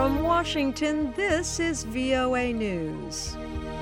From Washington, this is VOA News.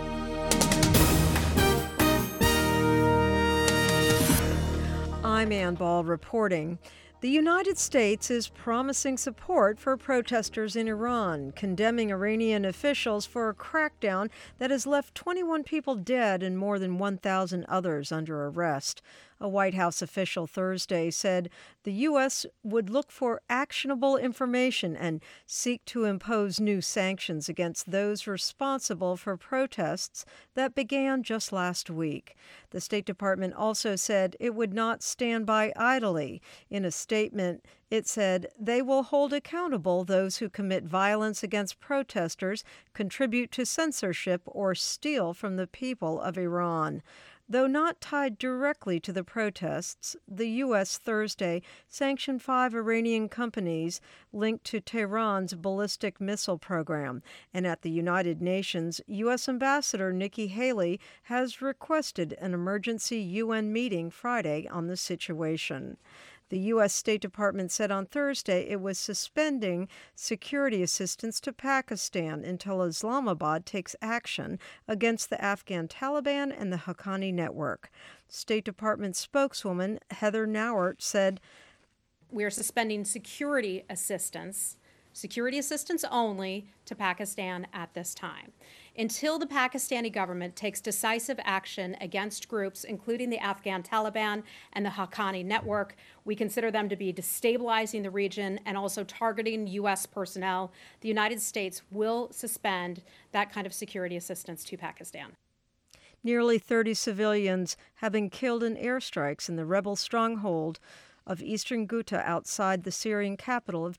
I'm Ann Ball reporting. The United States is promising support for protesters in Iran, condemning Iranian officials for a crackdown that has left 21 people dead and more than 1,000 others under arrest. A White House official Thursday said the U.S. would look for actionable information and seek to impose new sanctions against those responsible for protests that began just last week. The State Department also said it would not stand by idly. In a statement, it said they will hold accountable those who commit violence against protesters, contribute to censorship, or steal from the people of Iran. Though not tied directly to the protests, the U.S. Thursday sanctioned 5 Iranian companies linked to Tehran's ballistic missile program. And at the United Nations, U.S. Ambassador Nikki Haley has requested an emergency UN meeting Friday on the situation. The U.S. State Department said on Thursday it was suspending security assistance to Pakistan until Islamabad takes action against the Afghan Taliban and the Haqqani network. State Department spokeswoman Heather Nauert said, "We are suspending security assistance only to Pakistan at this time, until the Pakistani government takes decisive action against groups including the Afghan Taliban and the Haqqani network. We consider them to be destabilizing the region and also targeting U.S. personnel. The United States will suspend that kind of security assistance to Pakistan." Nearly 30 civilians have been killed in airstrikes in the rebel stronghold of eastern Ghouta outside the Syrian capital of